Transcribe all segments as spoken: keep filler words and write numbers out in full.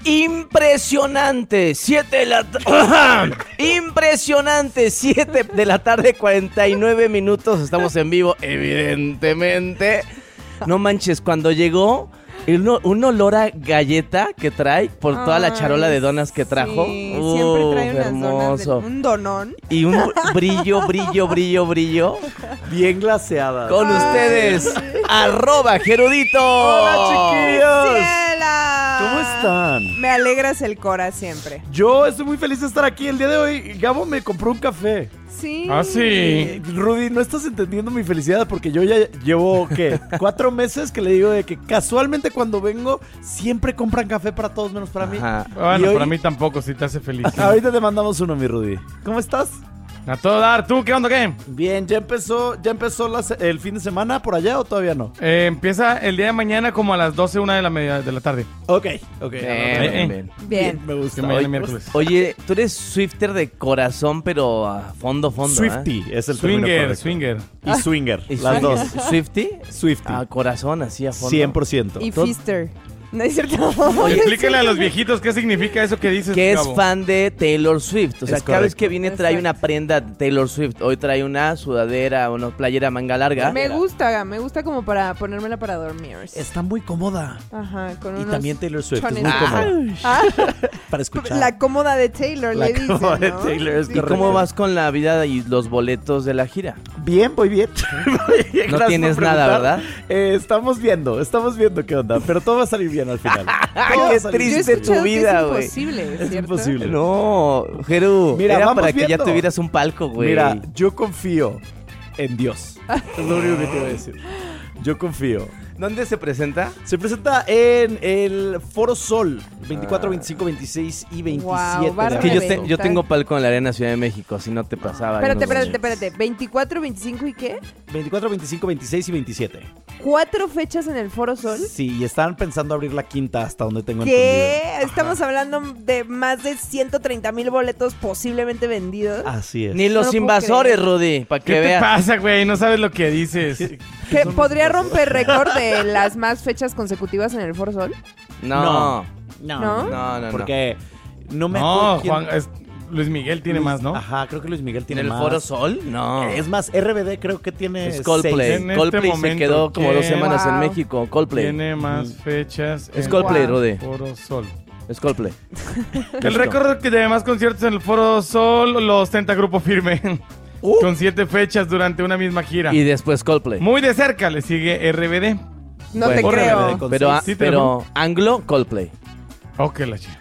Impresionante, siete de la tarde. Impresionante, siete de la tarde, cuarenta y nueve minutos. Estamos en vivo, evidentemente. No manches, cuando llegó, un, un olor a galleta que trae por toda la charola de donas que trajo. Sí, uh, siempre trae unas hermoso. donas, de, un donón. Y un brillo, brillo, brillo, brillo. Bien glaseada. Con Ay, ustedes, sí. arroba Gerudito. Hola, chiquillos. ¡Ciela! ¿Cómo están? Me alegras el cora siempre. Yo estoy muy feliz de estar aquí el día de hoy. Gabo me compró un café. Sí. Ah, sí. Eh, Rudy, no estás entendiendo mi felicidad porque yo ya llevo, ¿qué? Cuatro meses que le digo de que casualmente cuando vengo siempre compran café para todos menos para mí. Ajá. Bueno, Y hoy- para mí tampoco, si te hace feliz. Ahorita te mandamos uno, mi Rudy. ¿Cómo estás? A todo dar. ¿Tú qué onda, qué? Bien, ¿ya empezó, ya empezó la se- el fin de semana por allá o todavía no? Eh, empieza el día de mañana como a las doce, una de la, media, de la tarde. Ok, ok. Bien, eh, bien, bien. Bien. Me gusta. Que mañana Oye, es miércoles. Oye, tú eres Swifter de corazón, pero a fondo, fondo. Swifty es el término Swinger, correcto. swinger. Y swinger, ¿eh? ¿Y las Swifty? dos. ¿Swifty? Swifty. A corazón, así a fondo. cien por ciento. Y Todo- Fister. No es cierto. Oye, Explíquenle a los viejitos qué significa eso que dices, que es Gabo. fan de Taylor Swift. O sea, Es cada vez correcto. que viene trae Exacto. una prenda de Taylor Swift. Hoy trae una sudadera, una playera manga larga. Me gusta, me gusta como para ponérmela para dormir. Está muy cómoda. Ajá, con Y unos también Taylor Swift, es chones. muy Ah. cómoda. Ah, Para escuchar. la cómoda de Taylor, La le dicen, cómoda de ¿no? Taylor es Sí. ¿Y correcto. cómo vas con la vida y los boletos de la gira? Bien, voy bien. Voy bien, No gracias tienes por nada, preguntar. ¿verdad? Eh, estamos viendo, estamos viendo qué onda, pero todo va a salir bien al final. Ay, Todo va qué a salir triste Yo he bien. tu escuchado que vida, es güey. imposible, Es ¿cierto? imposible. No, Jeru, Mira, era vamos para que ya viendo. tuvieras un palco, güey. Mira, yo confío en Dios. Es lo único que te voy a decir. Yo confío. ¿Dónde se presenta? Se presenta en el Foro Sol, veinticuatro, veinticinco, veintiséis y veintisiete. Wow, va de a Que yo, abril. te- reventar. yo tengo palco en la Arena Ciudad de México, si no te pasaba. ahí Espérate, nos espérate, vemos. espérate. ¿veinticuatro, veinticinco y qué? veinticuatro, veinticinco, veintiséis y veintisiete. ¿Cuatro fechas en el Foro Sol? Sí, y están pensando abrir la quinta hasta donde tengo ¿Qué? entendido. Estamos hablando de más de ciento treinta mil boletos posiblemente vendidos. Así es. Ni No los lo puedo invasores, creer. Rudy, para que ¿Qué te veas. pasa, güey? No sabes lo que dices. ¿Que podría romper récord de las más fechas consecutivas en el Foro Sol? No. ¿No? No, No, no, no. Porque no me No, acuerdo quién- Juan, es- Luis Miguel tiene Luis- más, ¿no? Ajá, creo que Luis Miguel ¿En tiene el más. Foro Sol? No. Es más, R B D creo que tiene Es Coldplay. seis. En este Coldplay se momento, quedó como dos ¿quién? semanas en Wow. México. Coldplay. Tiene más fechas. Es en Coldplay, Wow. Rudy. Foro Sol. Es Coldplay. El récord que de más conciertos en el Foro Sol lo ostenta Grupo Firme. Uh. Con siete fechas durante una misma gira. Y después Coldplay. Muy de cerca le sigue R B D. No Bueno, te R B D creo. con Pero, seis. a- Sí, te pero Anglo, Coldplay. Ok, la chica.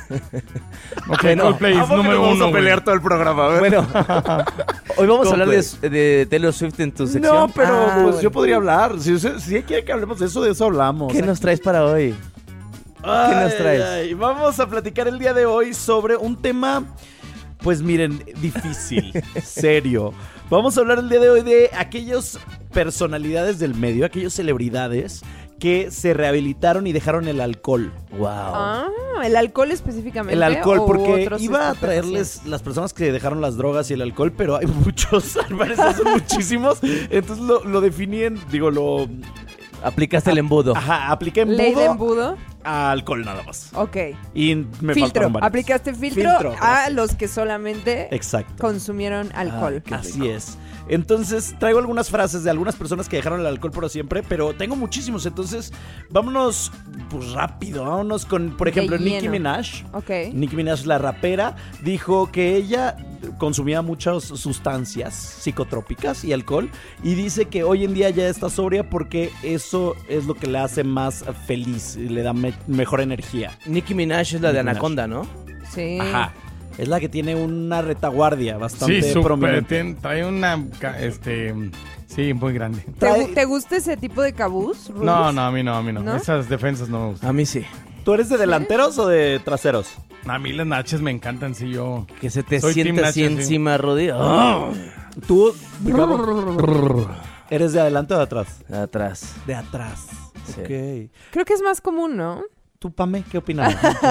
Ok, Bueno, Coldplay es Vamos número que vamos uno. a pelear todo el programa. a ver. Bueno, hoy vamos a hablar Coldplay. de, de Taylor Swift en tu sección. No, pero Ah, pues bueno. yo podría hablar. Si usted si quiere que hablemos de eso, de eso hablamos. ¿Qué nos traes para hoy? Ay, nos traes? ay, vamos a platicar el día de hoy sobre un tema, pues miren, difícil, serio. Vamos a hablar el día de hoy de aquellas personalidades del medio, aquellas celebridades que se rehabilitaron y dejaron el alcohol. Wow. Ah, el alcohol específicamente. El alcohol, o porque otros iba a estupefacientes? traerles las personas que dejaron las drogas y el alcohol, pero hay muchos, al parecer son muchísimos. Entonces lo, lo definí en, digo, lo... Aplicaste el embudo. Ajá, apliqué Ley de embudo embudo. a alcohol nada más. Ok. Y me Filtro. faltaron varios. Aplicaste filtro, Filtro, a gracias. los que solamente Exacto. consumieron alcohol. Qué Así rico. es. Entonces, traigo algunas frases de algunas personas que dejaron el alcohol por siempre, pero tengo muchísimos. Entonces, vámonos pues rápido. Vámonos con, por De ejemplo, Nicki lleno. Minaj. Ok. Nicki Minaj, la rapera, dijo que ella consumía muchas sustancias psicotrópicas y alcohol. Y dice que hoy en día ya está sobria porque eso es lo que le hace más feliz y le da me- mejor energía. Nicki Minaj es la de Nicki Minaj. Anaconda, ¿no? Sí. Ajá. Es la que tiene una retaguardia bastante Sí, súper. prominente. tien- Trae una. ca- Este. Sí, muy grande. ¿Te, Trae- gu- te gusta ese tipo de cabús? Rubus? No, no, a mí no, a mí no. ¿No? Esas defensas no me gustan. A mí sí. ¿Tú eres de delanteros o de traseros? A mí las nachas me encantan, sí, yo. Que se te Soy team sienta así Nacho, sí. encima, Rudy. ¡Oh! ¿Tú, Gabo, eres de adelante o de atrás? Atrás. De atrás. Sí. Ok. Creo que es más común, ¿no? ¿Tú, Pame, qué opinas?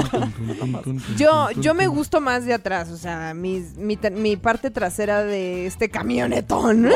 Yo, yo me gusto más de atrás, o sea, mis- mi, tra- mi parte trasera de este camionetón.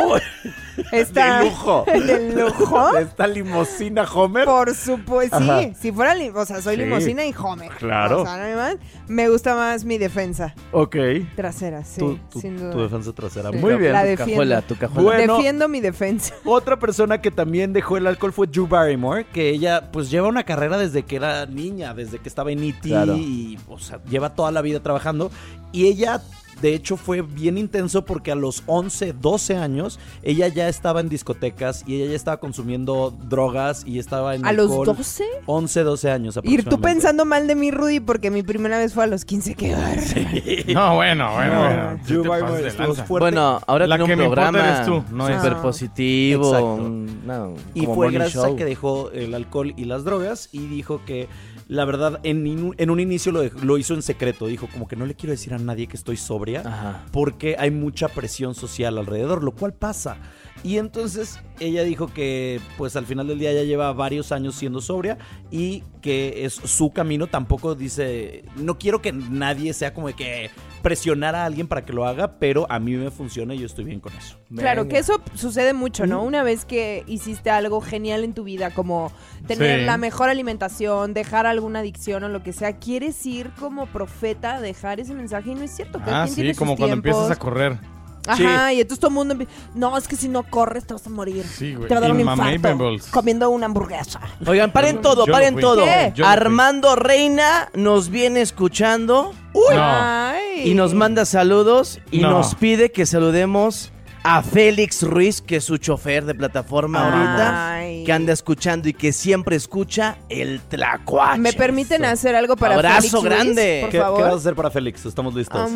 Está, ¡De lujo! ¿De lujo? Esta limusina Homer. Por supuesto, Ajá. sí. Si fuera, li- o sea, soy Sí. limosina y Homer. Claro. O sea, no hay más. Me gusta más mi defensa Ok. trasera, sí, tu, tu- sin duda. tu defensa trasera. Sí. Muy bien. La Tu defiendo. cajuela, tu cajuela. Bueno. Defiendo mi defensa. Otra persona que también dejó el alcohol fue Drew Barrymore, que ella pues lleva una carrera desde que era niña, desde que estaba en E T Claro. y o sea, lleva toda la vida trabajando. Y ella, de hecho, fue bien intenso porque a los once, doce años, ella ya estaba en discotecas y ella ya estaba consumiendo drogas y estaba en ¿A los alcohol. doce? once, doce años Y aproximadamente. tú pensando mal de mí, Rudy, porque mi primera vez fue a los quince. ¡Qué bárbaro! No, bueno, bueno, No, bueno. Drew te Barrymore pasas de estuvo lanza. fuerte. Bueno, ahora La tiene que un me importa programa eres tú, no súper ella. positivo. Exacto. un- no, Y como fue morning gracias a show. que dejó el alcohol y las drogas y dijo que la verdad en, in- en un inicio lo, dej- lo hizo en secreto. Dijo como que no le quiero decir a nadie que estoy sobria Ajá. porque hay mucha presión social alrededor, lo cual pasa. Y entonces ella dijo que pues al final del día ya lleva varios años siendo sobria y que es su camino. Tampoco dice, no quiero que nadie sea como de que presionar a alguien para que lo haga, pero a mí me funciona y yo estoy bien con eso. Claro, Venga. que eso sucede mucho, ¿no? Una vez que hiciste algo genial en tu vida, como tener Sí. la mejor alimentación, dejar alguna adicción o lo que sea, quieres ir como profeta a dejar ese mensaje y no es cierto. Cada Ah, quien tiene sí, sus como cuando tiempos. empiezas a correr. Ajá, y entonces todo el mundo empie- no, es que si no corres te vas a morir. Sí, güey. Te va a dar un Y mamé infarto Bubbles. comiendo una hamburguesa. Oigan, paren todo, Yo paren lo fui. todo. ¿Qué? Yo lo fui. Armando Reina nos viene escuchando No. Ay. y nos manda saludos y No. nos pide que saludemos a Félix Ruiz, que es su chofer de plataforma ahorita, Ay. que anda escuchando y que siempre escucha el Tlacuache. ¿Me permiten hacer algo para Abrazo Félix Ruiz, grande. por ¿Qué, favor? qué vas a hacer para Félix? Estamos listos.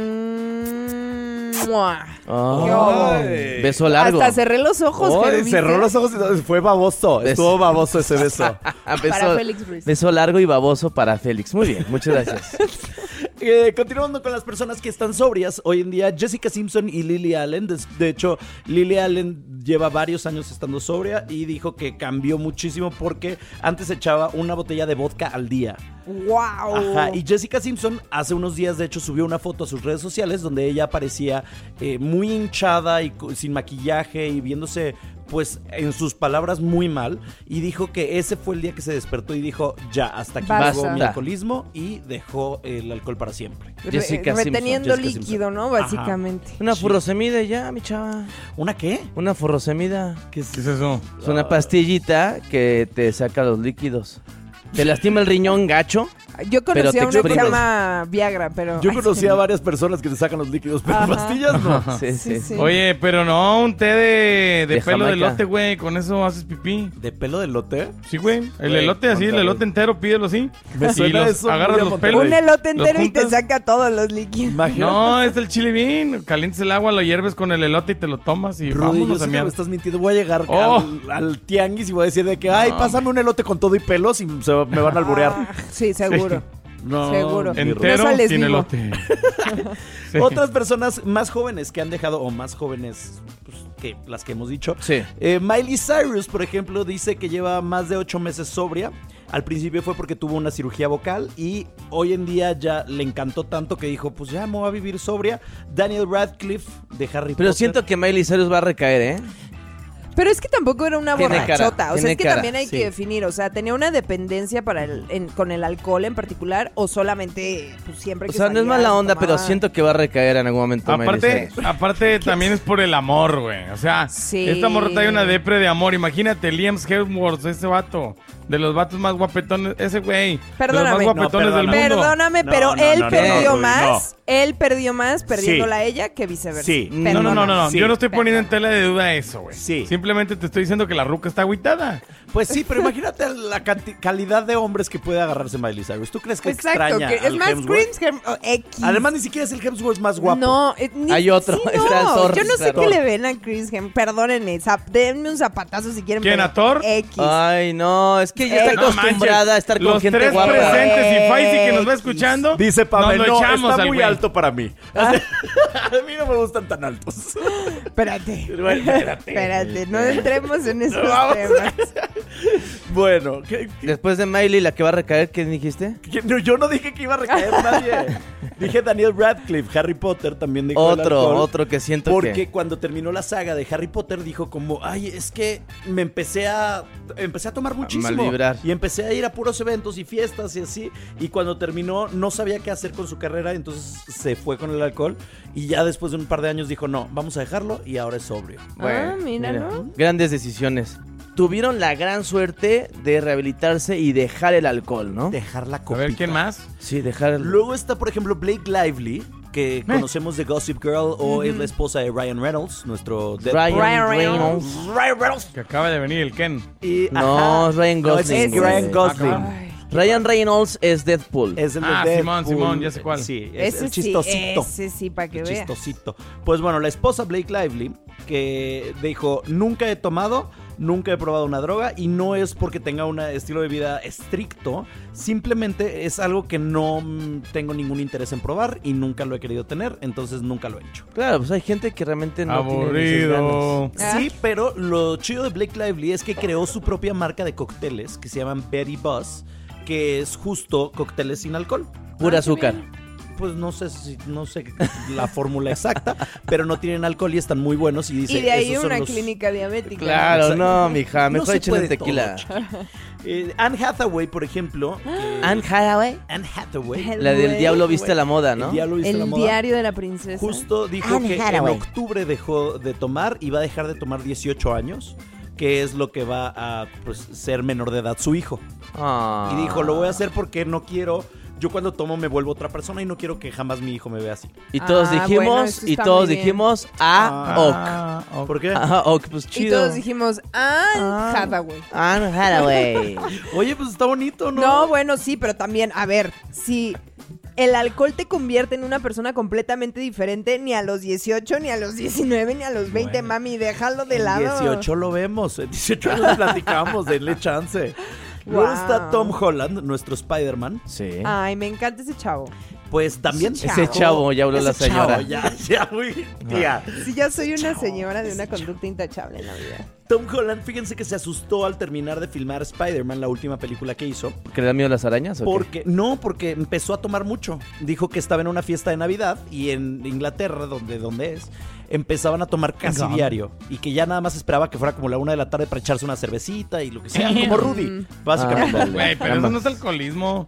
Um, mua. Oh, Ay. beso largo. Hasta cerré los ojos. Oh, Fer, ¿viste? cerró los ojos y fue baboso. Beso. Estuvo baboso ese beso. Ah, beso, Para Félix Ruiz. beso largo y baboso para Félix. Muy bien, muchas gracias. Eh, continuando con las personas que están sobrias, hoy en día Jessica Simpson y Lily Allen, de, de hecho Lily Allen lleva varios años estando sobria y dijo que cambió muchísimo porque antes echaba una botella de vodka al día. Wow. Ajá, y Jessica Simpson hace unos días de hecho subió una foto a sus redes sociales donde ella aparecía eh, muy hinchada y co- sin maquillaje y viéndose pues en sus palabras muy mal y dijo que ese fue el día que se despertó y dijo ya hasta aquí Basta. llegó mi alcoholismo y dejó el alcohol para siempre. Jessica Re- Simpson, reteniendo Jessica líquido, ¿no? Ajá. Básicamente. Una Sí. furrosemida y ya, mi chava. ¿Una qué? Una furrosemida. ¿Qué es ¿Qué es eso? Es una pastillita que te saca los líquidos. Te lastima el riñón gacho. Yo Pero conocí te a una que se exprimes. llama Viagra, pero... Yo Ay, conocí sí. a varias personas que te sacan los líquidos, pero Ajá. pastillas no. Sí, Sí, sí. sí. Oye, pero no, un té de, de De pelo de Jamaica. elote, güey. Con eso haces pipí. ¿De pelo de lote? Sí, güey. El Güey, elote así, el contra- elote entero, pídelo así. Me y suena los, eso muy agarras a los Monterrey. pelos. Un elote los entero y te juntas. saca todos los líquidos. Imagínate. No, es el chile bean. Calientes el agua, lo hierves con el elote y te lo tomas y Rudy, yo vámonos sé a que miar. me estás mintiendo. Voy a llegar Oh. al, al tianguis y voy a decir de que, ay, pásame un elote con todo y pelos y se, me van a alburear. Ah, sí, seguro. No, seguro. mi Entero No sales sin vivo. elote. Sí. Otras personas más jóvenes que han dejado, o más jóvenes pues, que las que hemos dicho. Sí. Eh, Miley Cyrus, por ejemplo, dice que lleva más de ocho meses sobria. Al principio fue porque tuvo una cirugía vocal y hoy en día ya le encantó tanto que dijo, pues ya me voy a vivir sobria. Daniel Radcliffe de Harry Pero Potter. siento que Miley Cyrus va a recaer, ¿eh? Pero es que tampoco era una Tiene cara, borrachota. O sea, tiene es que cara, también hay sí. que definir. O sea, ¿tenía una dependencia para el, en- con el alcohol en particular? ¿O solamente pues, siempre O que sea, no es salía mala se onda, pero tomaba? siento que va a recaer en algún momento Miley Aparte, Cyrus. aparte también es por el amor, güey. O sea, Sí. esta morra trae una depre de amor. Imagínate, Liam Hemsworth, ese vato. De los vatos más guapetones, ese güey. Perdóname. De los más guapetones No, del mundo. Perdóname, No, pero no, él no, no, perdió no, Rudy, más. Él perdió más perdiéndola Sí. a ella que viceversa. Sí. No, no, no, no, no. Sí. Yo no estoy poniendo en tela de duda eso, güey. Sí. Simplemente te estoy diciendo que la ruca está agüitada. Pues sí, pero imagínate la canti- calidad de hombres que puede agarrarse Miley Cyrus. ¿Tú crees que Exacto. extraña Que es al más Hemsworth? Chris Hem- o X. Además, ni siquiera es el Hemsworth más guapo. No, eh, ni- Hay otro, sí, está el no. Thor, Yo no sé está qué Thor. le ven a Chris Hem. Perdónenme, zap- denme un zapatazo si quieren. ¿Quién, pero a Thor? X. Ay, no, es que ya está No acostumbrada manches, a estar con los gente tres guapa. presentes y Faisy que nos va escuchando. Dice Pamela, nos lo no, echamos está al muy güey". alto para mí. A mí no me gustan tan altos. Espérate. Bueno, espérate. Espérate, no entremos en esos Vamos. temas. Bueno, ¿qué- qué- Después de Miley, la que va a recaer, ¿qué dijiste? qué- no, yo no dije que iba a recaer nadie. Dije Daniel Radcliffe, Harry Potter también dijo el Otro, alcohol. otro que siento Porque que... cuando terminó la saga de Harry Potter dijo como, ay, es que me empecé a empecé a tomar muchísimo malvibrar. y empecé a ir a puros eventos y fiestas y así, y cuando terminó no sabía qué hacer con su carrera, entonces se fue con el alcohol y ya después de un par de años dijo, no, vamos a dejarlo y ahora es sobrio. Ah, mira, ¿no? Grandes decisiones. Tuvieron la gran suerte de rehabilitarse y dejar el alcohol, ¿no? Dejar la A copita. ver, ¿quién más? Sí, dejar el... Luego está, por ejemplo, Blake Lively, que conocemos de Gossip Girl, o es la esposa de Ryan Reynolds, nuestro Deadpool. Ryan Reynolds. Ryan Reynolds. Que acaba de venir el Ken. Y, No, ajá. es Ryan No, Gosling. es güey. Ryan Gosling. Ay, Ryan Reynolds es Deadpool. Es el de Ah, Deadpool. Simón, Simón, ya sé cuál. Sí, es ese el sí, chistosito. ese sí, para que El veas. chistosito. Pues bueno, la esposa Blake Lively, que dijo, nunca he tomado, nunca he probado una droga, y no es porque tenga un estilo de vida estricto, simplemente es algo que no mm, tengo ningún interés en probar y nunca lo he querido tener, entonces nunca lo he hecho. Claro, pues hay gente que realmente no tiene esas Aburrido. ganas. Ah. Sí, pero lo chido de Blake Lively es que creó su propia marca de cócteles que se llaman Betty Buzz, que es justo cócteles sin alcohol. Pura azúcar. Pues no sé si no sé la fórmula exacta, pero no tienen alcohol y están muy buenos, y dice, Y de ahí esos son una los- clínica diabética. Claro, Exacto. no, mija, No mejor se échale puede tequila. todo, chica. Eh, Anne Hathaway, por ejemplo, que- Anne Hathaway. Anne Hathaway, El La del güey, diablo viste la moda, el ¿no? diablo viste la El moda, diario de la princesa. justo dijo Anne que en Hathaway. octubre dejó de tomar y va a dejar de tomar dieciocho años, que es lo que va a pues, ser menor de edad su hijo. Ah. Y dijo, lo voy a hacer porque no quiero, yo cuando tomo me vuelvo otra persona y no quiero que jamás mi hijo me vea así. Y todos Ah, dijimos, bueno, eso y está todos muy bien. dijimos, ah, Ah, ok. ¿Por qué? ok. Ah, ok, pues Y chido. todos dijimos, ah, Hathaway. Anne Hathaway. Oye, pues está bonito, ¿no? No, bueno, sí, pero también, a ver, si el alcohol te convierte en una persona completamente diferente, ni a los dieciocho, ni a los diecinueve, ni a los veinte, Bueno. mami, déjalo de En lado. dieciocho lo vemos, en dieciocho lo platicamos, denle chance. Luego Wow. está Tom Holland, nuestro Spider-Man. Sí. Ay, me encanta ese chavo. Pues también... Ese Ese chavo, ya habló la Ese chavo, señora. ya, ya, uy, tía. Sí, ya soy una chavo, señora de una ese conducta intachable en la vida. Tom Holland, fíjense que se asustó al terminar de filmar Spider-Man, la última película que hizo. ¿Que le da miedo las arañas o qué? Porque, no, porque empezó a tomar mucho. Dijo que estaba en una fiesta de Navidad y en Inglaterra, donde, donde es, empezaban a tomar casi Gum. diario. Y que ya nada más esperaba que fuera como la una de la tarde para echarse una cervecita y lo que sea. Como Rudy, básicamente. Ah, Güey, pero eso no es alcoholismo.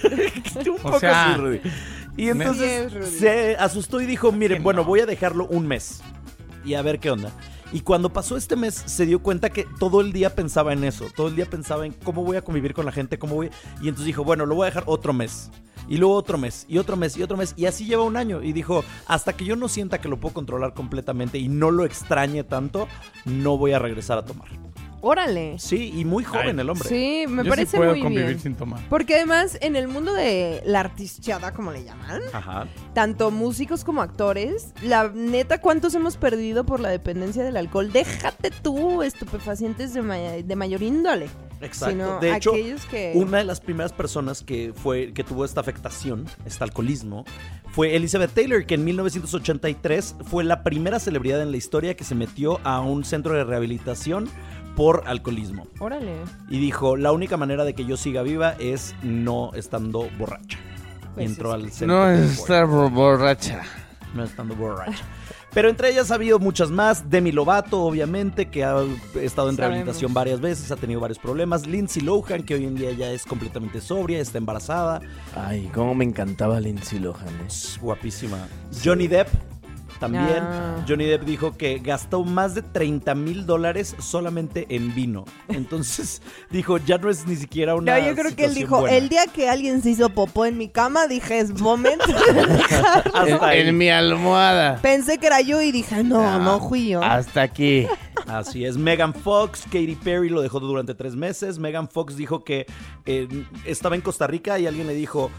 Un O poco sea, así, Rudy. Y Sí entonces es Rudy. se asustó y dijo, miren, Que bueno, no. voy a dejarlo un mes y a ver qué onda. Y cuando pasó este mes se dio cuenta que todo el día pensaba en eso, todo el día pensaba en cómo voy a convivir con la gente, cómo voy... Y entonces dijo, bueno, lo voy a dejar otro mes. Y luego otro mes, y otro mes, y otro mes. Y así lleva un año. Y dijo, hasta que yo no sienta que lo puedo controlar completamente y no lo extrañe tanto, no voy a regresar a tomar. Órale. Sí, y muy joven Ay, el hombre. Sí, me Yo parece sí puedo muy convivir bien. sin tomar. Porque además, en el mundo de la artisteada, como le llaman, Ajá. tanto músicos como actores, la neta, ¿cuántos hemos perdido por la dependencia del alcohol? Déjate tú, estupefacientes de, ma- de mayor índole. Exacto. Sino De hecho, aquellos que... una de las primeras personas que fue que tuvo esta afectación, este alcoholismo, fue Elizabeth Taylor, que en mil novecientos ochenta y tres fue la primera celebridad en la historia que se metió a un centro de rehabilitación por alcoholismo. Órale. Y dijo, la única manera de que yo siga viva es no estando borracha. Y Pues entró es al centro. No de estar borracha. No estando borracha. Pero entre ellas ha habido muchas más. Demi Lovato, obviamente, que ha estado en Sabemos. rehabilitación varias veces, ha tenido varios problemas. Lindsay Lohan, que hoy en día ya es completamente sobria, está embarazada. Ay, cómo me encantaba Lindsay Lohan. eh. Es guapísima. Johnny Depp, también. Ah. Johnny Depp dijo que gastó más de treinta mil dólares solamente en vino. Entonces dijo, ya no es ni siquiera una No, yo creo que él situación dijo, buena. el día que alguien se hizo popó en mi cama, dije, es momento. Hasta ahí. En, en mi almohada. Pensé que era yo y dije, no, Ah, no fui yo. Hasta aquí. Así es, Megan Fox, Katy Perry lo dejó durante tres meses. Megan Fox dijo que eh, estaba en Costa Rica y alguien le dijo,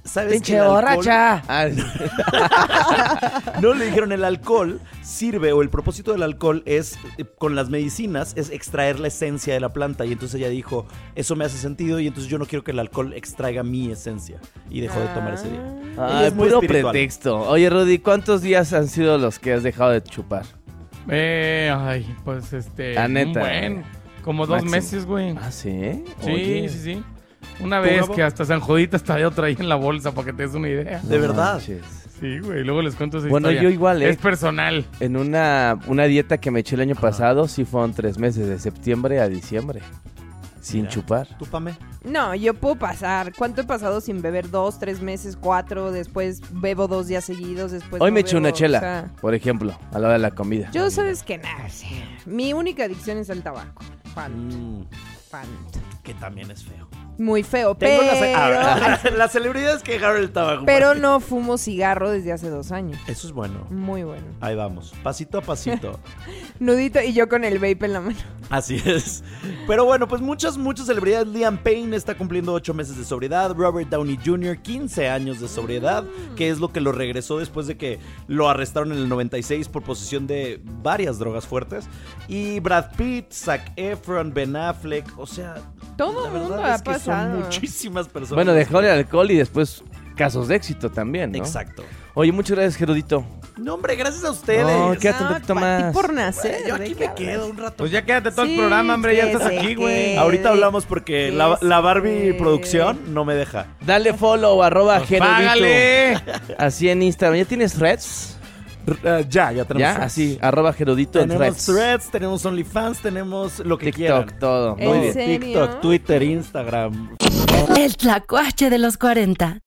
¿sabes ¡Pinche que el alcohol- borracha! Ah, No, le dijeron, el alcohol sirve, o el propósito del alcohol es, eh, con las medicinas, es extraer la esencia de la planta. Y entonces ella dijo, eso me hace sentido y entonces yo no quiero que el alcohol extraiga mi esencia. Y dejó de tomar ese día. Ella Ay, es muy puro espiritual. pretexto. Oye, Rudy, ¿cuántos días han sido los que has dejado de chupar? Eh, ay, pues este. La un neta. buen, como dos Máximo. meses, güey. ¿Ah, sí? Sí, Oye. sí, sí. Una ¿Tú, vez Gabo? que hasta San Jodita hasta yo traía en la bolsa para que te des una idea. De No verdad. manches. Sí, güey, luego les cuento esa Bueno, historia. yo igual, ¿eh? Es personal. En una, una dieta que me eché el año pasado, sí fueron tres meses, de septiembre a diciembre, sin Mira. chupar. ¿Tú, Pame? No, yo puedo pasar. ¿Cuánto he pasado sin beber? Dos, tres meses, cuatro. Después bebo dos días seguidos. Después Hoy no me eché bebo, una chela, o sea, por ejemplo, a la hora de la comida. yo sabes que nada. o sea, mi única adicción es el tabaco. Fan, Mm, fan. que también es feo. Muy feo, Tengo pero... las, ah, las celebridades que dejaron el tabaco. Pero no fumo cigarro desde hace dos años. Eso es bueno. Muy bueno. Ahí vamos, pasito a pasito. Nudito y yo con el vape en la mano. Así es. Pero bueno, pues muchas, muchas celebridades. Liam Payne está cumpliendo ocho meses de sobriedad. Robert Downey junior, quince años de sobriedad, que es lo que lo regresó después de que lo arrestaron en el noventa y seis por posesión de varias drogas fuertes. Y Brad Pitt, Zac Efron, Ben Affleck, o sea... Todo la el verdad mundo es ha que son pasado. muchísimas personas. Bueno, dejó el alcohol y después casos de éxito también, ¿no? Exacto. Oye, muchas gracias, Gerudito. No, hombre, gracias a ustedes. No, quédate un No, poquito pa' ti más. por nacer. Yo ¿de aquí qué me quedo hablas? un rato. Pues ya quédate todo Sí, el programa, hombre. Ya que estás se aquí, güey. quede. Ahorita hablamos porque la, la Barbie Que- producción no me deja. Dale follow, arroba Pues Gerudito. ¡Págale! Así en Instagram. ¿Ya tienes threads? Uh, ya, ya tenemos ¿Ya? threads. Así, arroba Gerudito en Tenemos threads. threads, tenemos OnlyFans, tenemos lo que TikTok, quieran. todo. ¿En Muy bien. serio? TikTok, Twitter, Instagram. El tlacuache de los cuarenta.